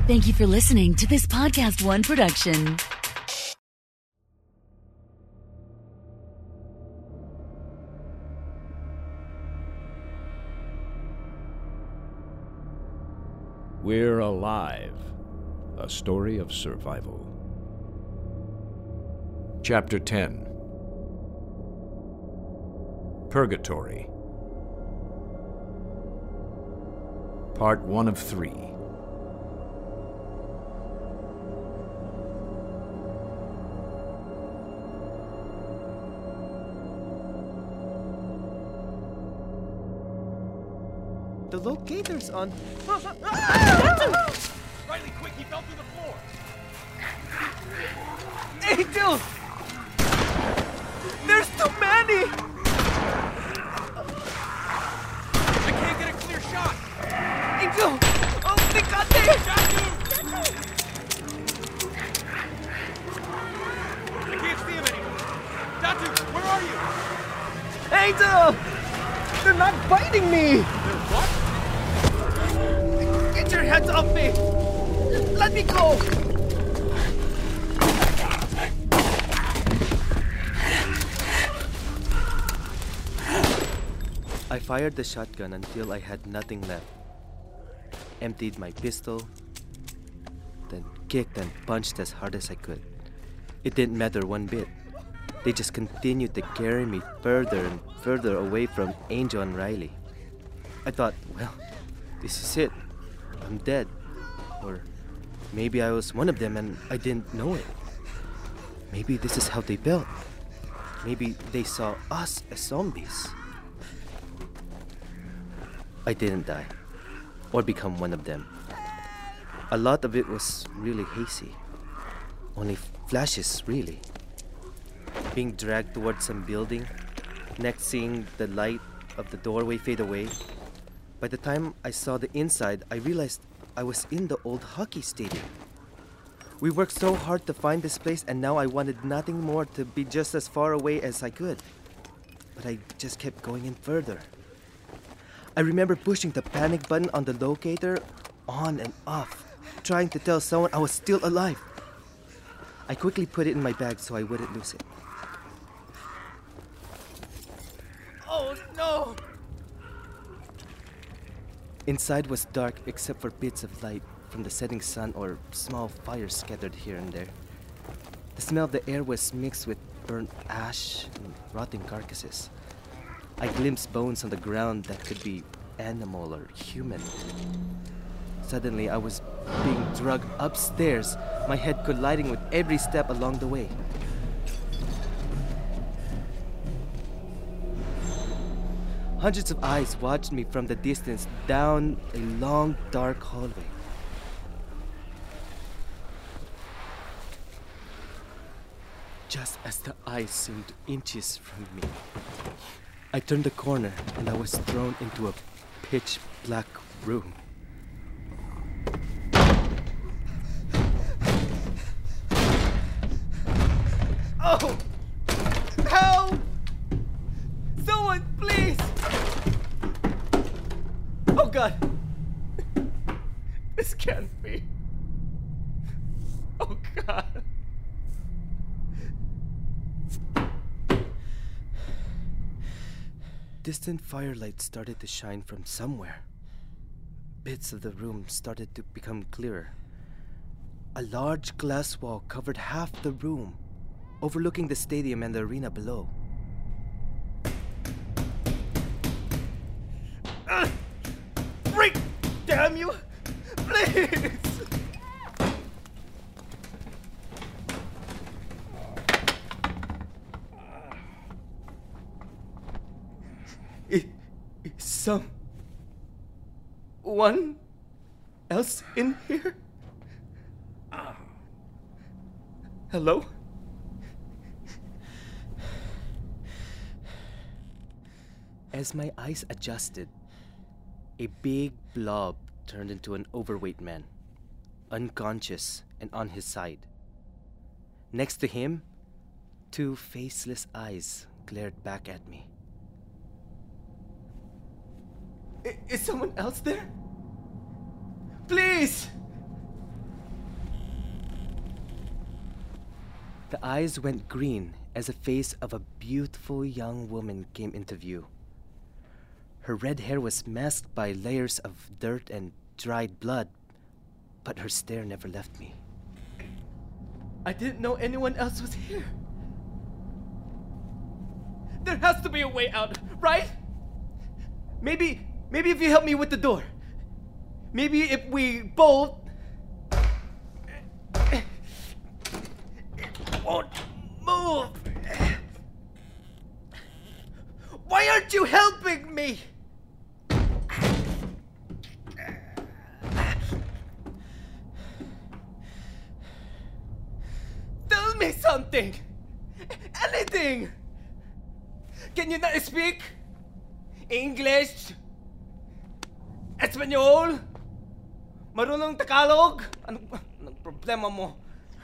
Thank you for listening to this Podcast One production. We're Alive, a story of survival. Chapter 10. Purgatory. Part 1 of 3. The locator's on. Riley, quick, he fell through the floor. Angel! There's too many! I can't get a clear shot. Angel! Oh, Nicate! I can't see him anymore. Datu, where are you? Angel! They're not biting me! They're what? Get your hands off me! Let me go! I fired the shotgun until I had nothing left. Emptied my pistol, then kicked and punched as hard as I could. It didn't matter one bit. They just continued to carry me further and further away from Angel and Riley. I thought, well, this is it. I'm dead. Or maybe I was one of them and I didn't know it. Maybe this is how they felt. Maybe they saw us as zombies. I didn't die, or become one of them. A lot of it was really hazy. Only flashes, really. Being dragged towards some building, next seeing the light of the doorway fade away. By the time I saw the inside, I realized I was in the old hockey stadium. We worked so hard to find this place, and now I wanted nothing more to be just as far away as I could. But I just kept going in further. I remember pushing the panic button on the locator on and off, trying to tell someone I was still alive. I quickly put it in my bag so I wouldn't lose it. Oh no! Inside was dark except for bits of light from the setting sun or small fires scattered here and there. The smell of the air was mixed with burnt ash and rotting carcasses. I glimpsed bones on the ground that could be animal or human. Suddenly, I was being dragged upstairs, my head colliding with every step along the way. Hundreds of eyes watched me from the distance down a long, dark hallway. Just as the eyes seemed inches from me, I turned the corner and I was thrown into a pitch black room. Oh! Help! Someone, please! Oh God! This can't be. Oh God! Distant firelight started to shine from somewhere. Bits of the room started to become clearer. A large glass wall covered half the room, overlooking the stadium and the arena below. Break! Damn you! Please! Is someone else in here? Hello? As my eyes adjusted, a big blob turned into an overweight man, unconscious and on his side. Next to him, two faceless eyes glared back at me. Is someone else there? Please! The eyes went green as the face of a beautiful young woman came into view. Her red hair was masked by layers of dirt and dried blood, but her stare never left me. I didn't know anyone else was here. There has to be a way out, right? Maybe if you help me with the door. Maybe if we both... It won't move. Why aren't you helping me? Tell me something. Anything. Can you not speak English? Espanol? Marunong Tagalog? Anong problema mo?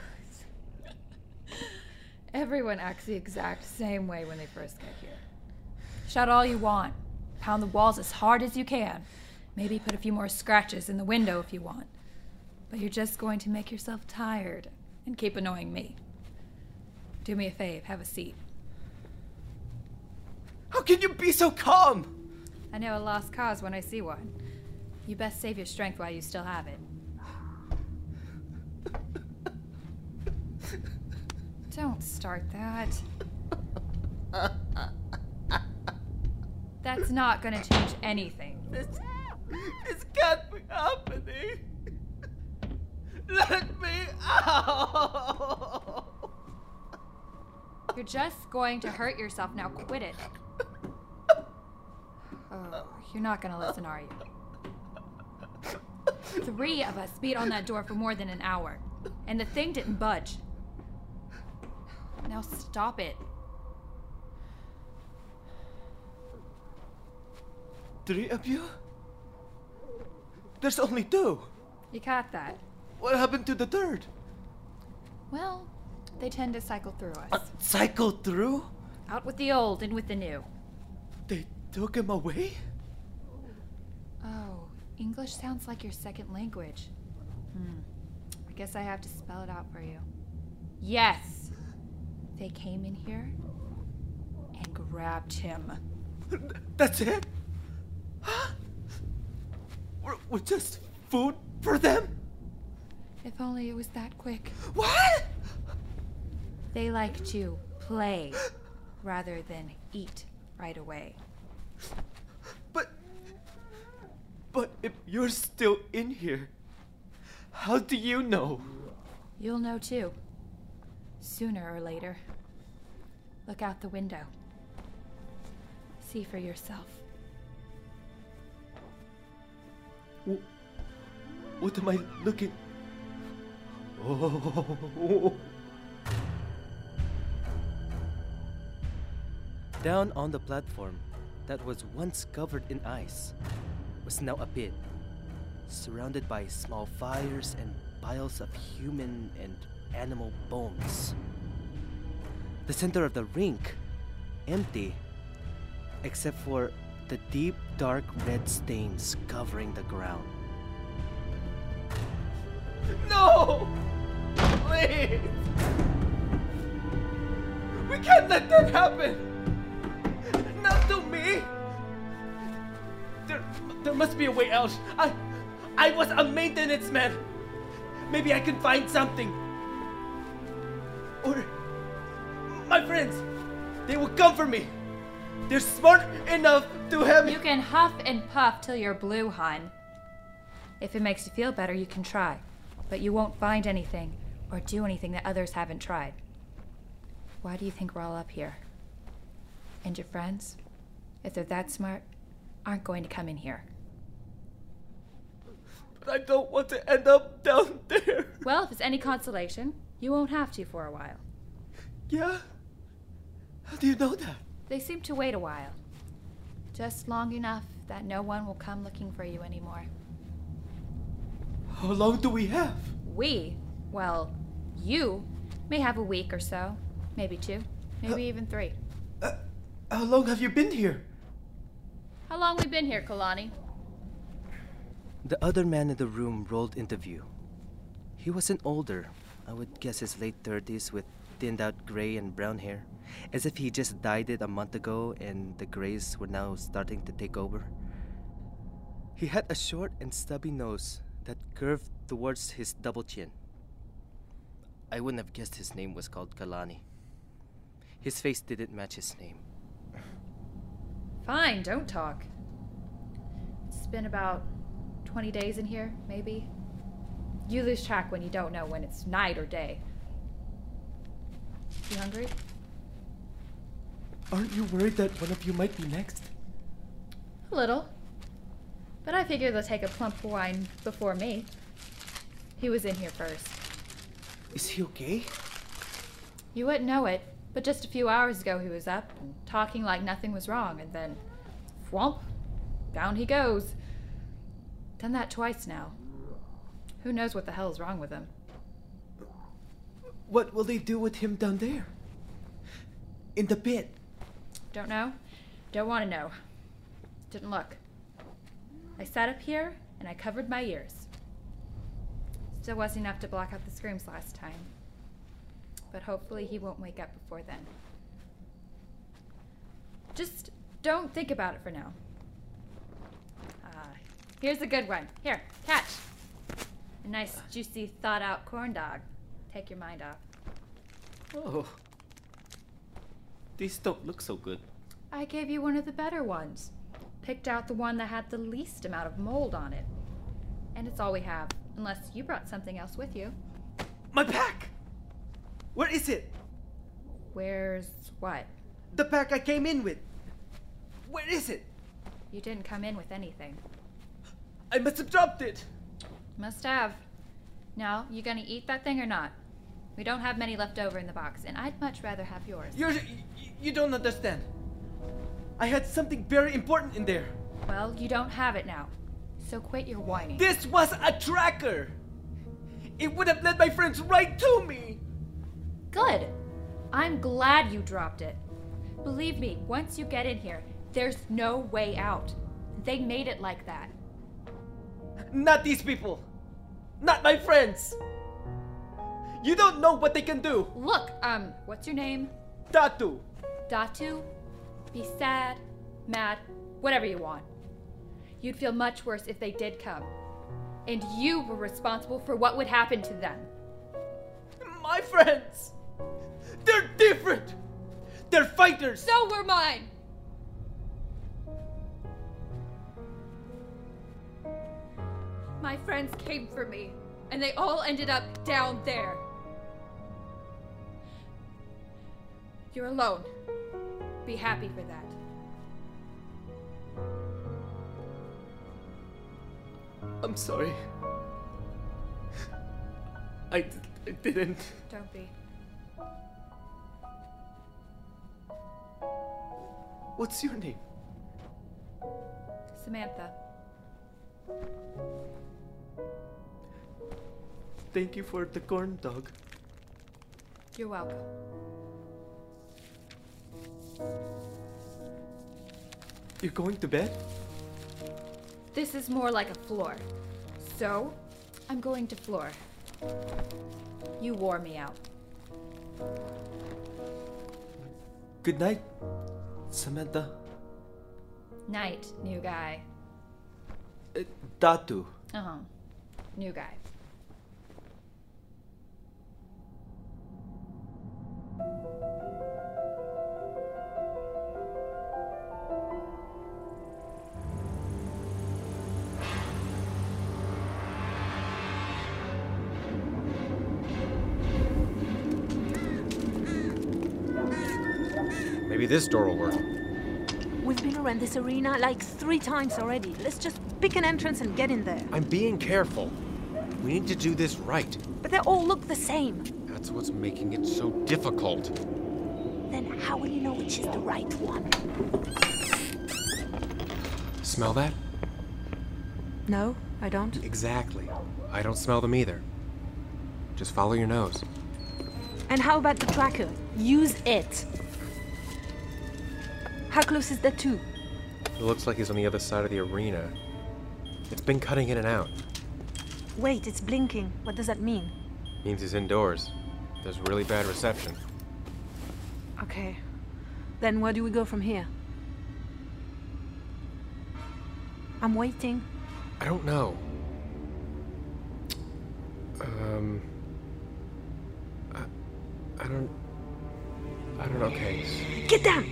Everyone acts the exact same way when they first get here. Shout all you want. Pound the walls as hard as you can. Maybe put a few more scratches in the window if you want. But you're just going to make yourself tired and keep annoying me. Do me a fave, have a seat. How can you be so calm? I know a lost cause when I see one. You best save your strength while you still have it. Don't start that. That's not gonna change anything. This can't be happening. Let me out. You're just going to hurt yourself. Now quit it. Oh, you're not gonna listen, are you? 3 of us beat on that door for more than an hour, and the thing didn't budge. Now stop it. 3 of you? There's only 2. You caught that. What happened to the 3rd? Well, they tend to cycle through us. Cycle through? Out with the old and with the new. They took him away? Oh, English sounds like your second language. I guess I have to spell it out for you. Yes! They came in here and grabbed him. That's it? We're just food for them? If only it was that quick. What? They like to play rather than eat right away. But if you're still in here, how do you know? You'll know too. Sooner or later. Look out the window. See for yourself. What am I looking? Oh. Down on the platform that was once covered in ice was now a pit, surrounded by small fires and piles of human and animal bones. The center of the rink, empty, except for the deep, dark red stains covering the ground. No! Please! We can't let that happen! Not to me! There must be a way out. I was a maintenance man. Maybe I can find something. Or my friends, they will come for me. They're smart enough to have me. You can huff and puff till you're blue, hon. If it makes you feel better, you can try. But you won't find anything or do anything that others haven't tried. Why do you think we're all up here? And your friends, if they're that smart, aren't going to come in here. But I don't want to end up down there. Well, if it's any consolation, you won't have to for a while. Yeah? How do you know that? They seem to wait a while. Just long enough that no one will come looking for you anymore. How long do we have? We? Well, you may have a week or so. Maybe 2. Maybe even 3. How long have you been here? How long we been here, Kalani? The other man in the room rolled into view. He wasn't older. I would guess his late 30s with thinned out gray and brown hair, as if he just dyed it a month ago and the grays were now starting to take over. He had a short and stubby nose that curved towards his double chin. I wouldn't have guessed his name was called Kalani. His face didn't match his name. Fine, don't talk. It's been about 20 days in here, maybe. You lose track when you don't know when it's night or day. You hungry? Aren't you worried that one of you might be next? A little. But I figure they'll take a plump wine before me. He was in here first. Is he okay? You wouldn't know it, but just a few hours ago he was up and talking like nothing was wrong, and then, whomp, down he goes. Done that twice now. Who knows what the hell is wrong with him? What will they do with him down there? In the pit? Don't know. Don't want to know. Didn't look. I sat up here and I covered my ears. Still wasn't enough to block out the screams last time. But hopefully he won't wake up before then. Just don't think about it for now. Here's a good one. Here, catch. A nice, juicy, thought-out corn dog. Take your mind off. Oh. These don't look so good. I gave you one of the better ones. Picked out the one that had the least amount of mold on it. And it's all we have, unless you brought something else with you. My pack! Where is it? Where's what? The pack I came in with. Where is it? You didn't come in with anything. I must have dropped it. Must have. Now, you gonna eat that thing or not? We don't have many left over in the box, and I'd much rather have yours. You don't understand. I had something very important in there. Well, you don't have it now. So quit your whining. This was a tracker. It would have led my friends right to me. Good. I'm glad you dropped it. Believe me, once you get in here, there's no way out. They made it like that. Not these people. Not my friends. You don't know what they can do. Look, what's your name? Datu. Datu? Be sad, mad, whatever you want. You'd feel much worse if they did come. And you were responsible for what would happen to them. My friends! They're different! They're fighters! So were mine! My friends came for me, and they all ended up down there. You're alone. Be happy for that. I'm sorry. I didn't. Don't be. What's your name? Samantha. Thank you for the corn dog. You're welcome. You're going to bed? This is more like a floor. So, I'm going to floor. You wore me out. Good night, Samantha. Night, new guy. Datu. Uh-huh. New guy. Maybe this door will work. We've been around this arena like 3 times already. Let's just pick an entrance and get in there. I'm being careful. We need to do this right. But they all look the same. That's what's making it so difficult. Then how will you know which is the right one? Smell that? No, I don't. Exactly. I don't smell them either. Just follow your nose. And how about the tracker? Use it. How close is that to? It looks like he's on the other side of the arena. It's been cutting in and out. Wait, it's blinking. What does that mean? Means he's indoors. There's really bad reception. Okay. Then where do we go from here? I'm waiting. I don't know. I don't know, Case. Get down!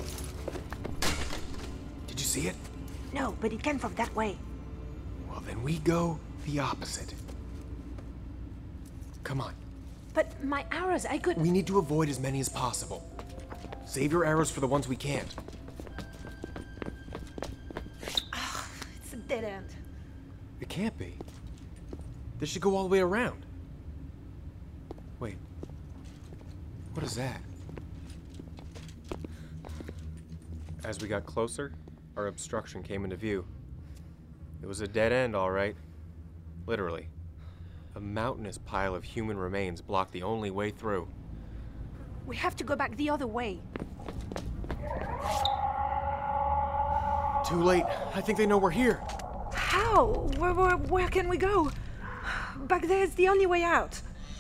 Did you see it? No, but it came from that way. Well, then we go the opposite. Come on. But my arrows, I could... We need to avoid as many as possible. Save your arrows for the ones we can't. It's a dead end. It can't be. This should go all the way around. Wait. What is that? As we got closer, our obstruction came into view. It was a dead end, all right. Literally. A mountainous pile of human remains blocked the only way through. We have to go back the other way. Too late. I think they know we're here. How? Where can we go? Back there is the only way out.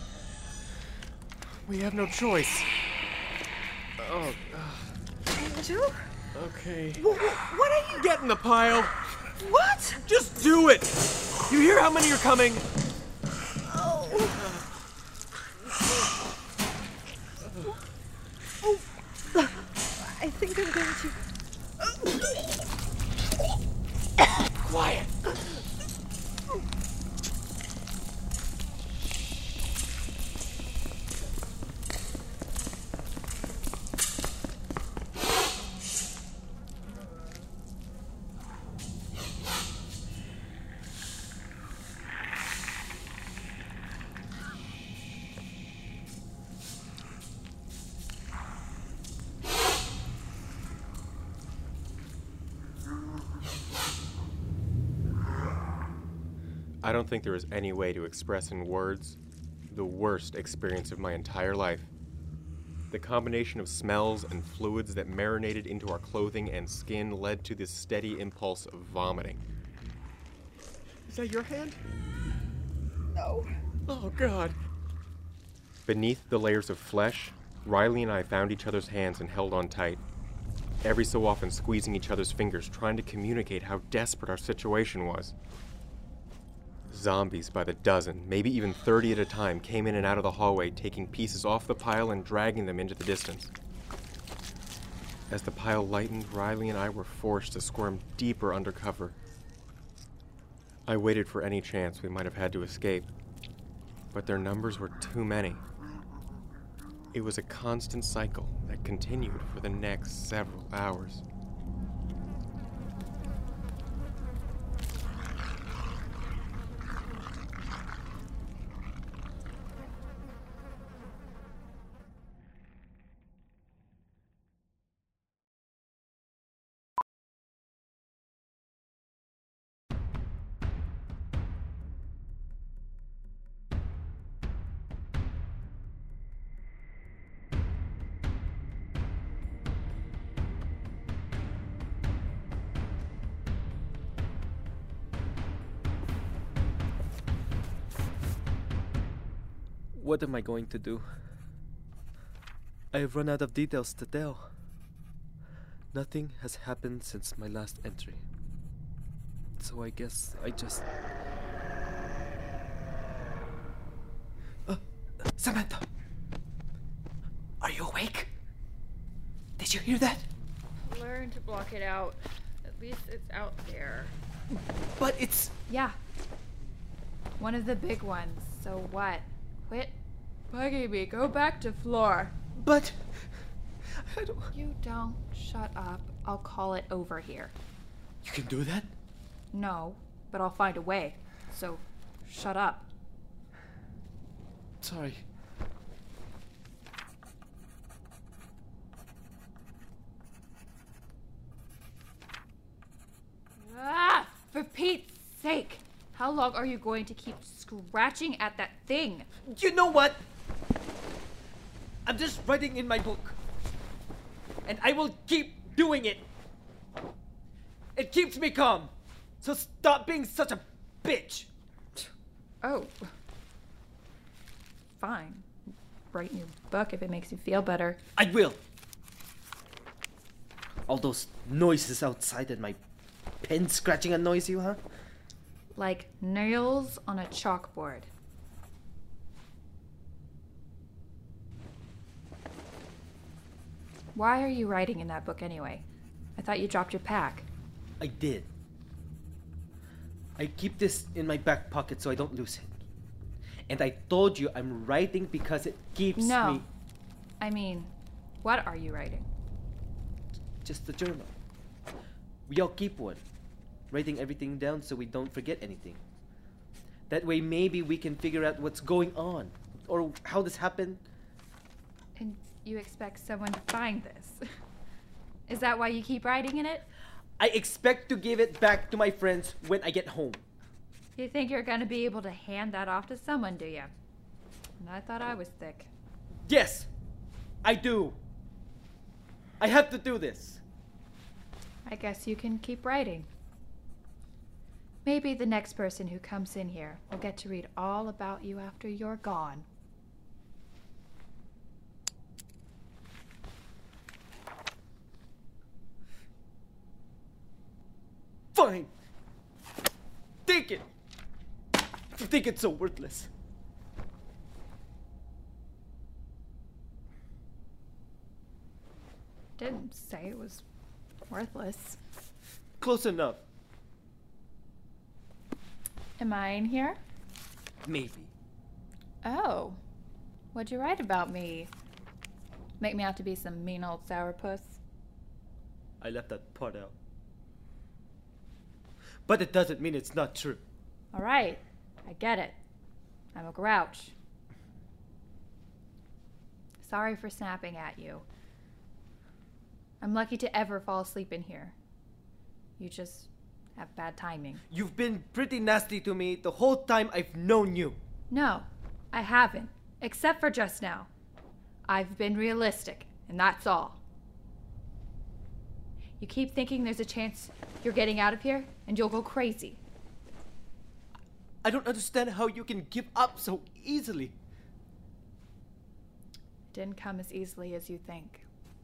We have no choice. Oh, Angel? okay. What are you... Get in the pile! What? Just do it! You hear how many are coming? I think I'm going to... Quiet! I don't think there is any way to express in words the worst experience of my entire life. The combination of smells and fluids that marinated into our clothing and skin led to this steady impulse of vomiting. Is that your hand? No. Oh, God. Beneath the layers of flesh, Riley and I found each other's hands and held on tight, every so often squeezing each other's fingers, trying to communicate how desperate our situation was. Zombies by the dozen, maybe even 30 at a time, came in and out of the hallway, taking pieces off the pile and dragging them into the distance. As the pile lightened, Riley and I were forced to squirm deeper under cover. I waited for any chance we might have had to escape, but their numbers were too many. It was a constant cycle that continued for the next several hours. What am I going to do? I have run out of details to tell. Nothing has happened since my last entry. So I guess I just... Samantha! Are you awake? Did you hear that? Learn to block it out. At least it's out there. But it's... Yeah. One of the big ones. So what? Quit bugging me. Go back to floor. But... I don't... You don't shut up. I'll call it over here. You can do that? No, but I'll find a way. So, shut up. Sorry. Ah! For Pete's sake! How long are you going to keep scratching at that thing? You know what? I'm just writing in my book. And I will keep doing it. It keeps me calm. So stop being such a bitch. Oh. Fine. Write in your book if it makes you feel better. I will. All those noises outside and my pen scratching annoys you, huh? Like nails on a chalkboard. Why are you writing in that book anyway? I thought you dropped your pack. I did. I keep this in my back pocket so I don't lose it. And I told you I'm writing because it keeps No. me... I mean, what are you writing? Just a journal. We all keep one. Writing everything down so we don't forget anything. That way maybe we can figure out what's going on. Or how this happened. And you expect someone to find this? Is that why you keep writing in it? I expect to give it back to my friends when I get home. You think you're gonna be able to hand that off to someone, do you? And I thought I was thick. Yes, I do. I have to do this. I guess you can keep writing. Maybe the next person who comes in here will get to read all about you after you're gone. Fine. Take it. If you think it's so worthless. Didn't say it was worthless. Close enough. Am I in here? Maybe. Oh. What'd you write about me? Make me out to be some mean old sourpuss? I left that part out. But it doesn't mean it's not true. All right. I get it. I'm a grouch. Sorry for snapping at you. I'm lucky to ever fall asleep in here. You just have bad timing. You've been pretty nasty to me the whole time I've known you. No, I haven't. Except for just now. I've been realistic, and that's all. You keep thinking there's a chance you're getting out of here, and you'll go crazy. I don't understand how you can give up so easily. It didn't come as easily as you think.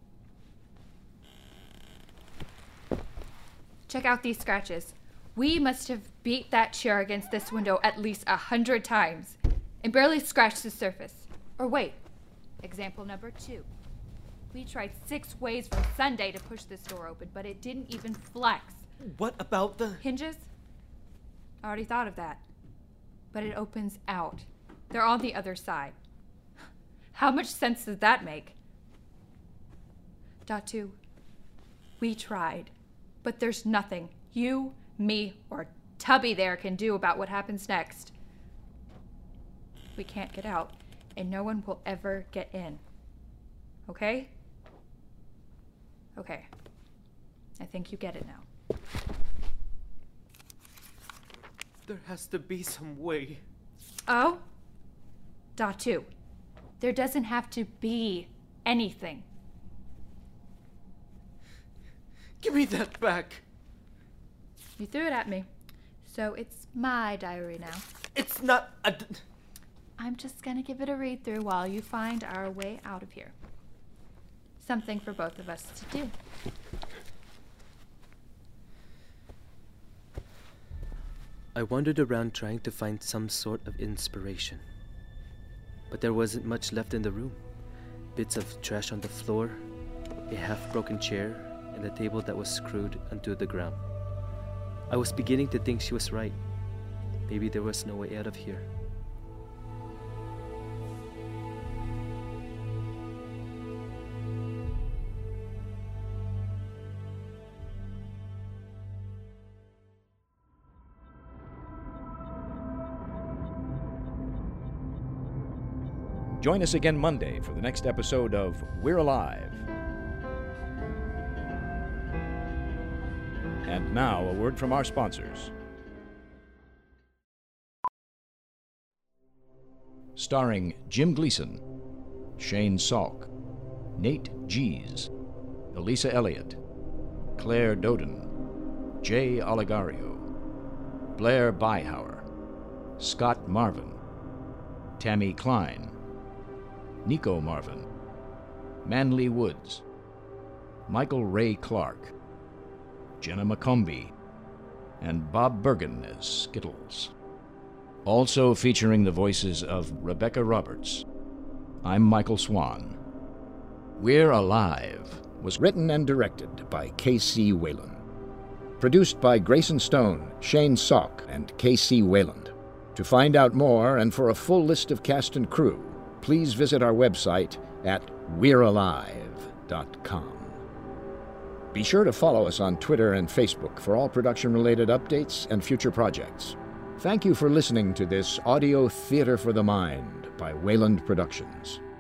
Check out these scratches. We must have beat that chair against this window at least 100 times and barely scratched the surface. Or wait, example number 2. We tried 6 ways from Sunday to push this door open, but it didn't even flex. What about the... Hinges? I already thought of that. But it opens out. They're on the other side. How much sense does that make? Datu, we tried. But there's nothing you, me, or Tubby there can do about what happens next. We can't get out, and no one will ever get in. Okay? Okay. I think you get it now. There has to be some way. Oh? Datu, there doesn't have to be anything. Give me that back. You threw it at me. So it's my diary now. It's not a... I'm just gonna give it a read through while you find our way out of here. Something for both of us to do. I wandered around trying to find some sort of inspiration. But there wasn't much left in the room. Bits of trash on the floor, a half-broken chair, and a table that was screwed onto the ground. I was beginning to think she was right. Maybe there was no way out of here. Join us again Monday for the next episode of We're Alive. And now, a word from our sponsors. Starring Jim Gleason, Shane Salk, Nate Gies, Elisa Elliott, Claire Doden, Jay Oligario, Blair Byhauer, Scott Marvin, Tammy Klein, Nico Marvin, Manly Woods, Michael Ray Clark, Jenna McCombie, and Bob Bergen as Skittles. Also featuring the voices of Rebecca Roberts. I'm Michael Swan. We're Alive was written and directed by K.C. Wayland. Produced by Grayson Stone, Shane Salk, and K.C. Wayland. To find out more and for a full list of cast and crew, please visit our website at we'realive.com. Be sure to follow us on Twitter and Facebook for all production-related updates and future projects. Thank you for listening to this audio theater for the mind by Wayland Productions.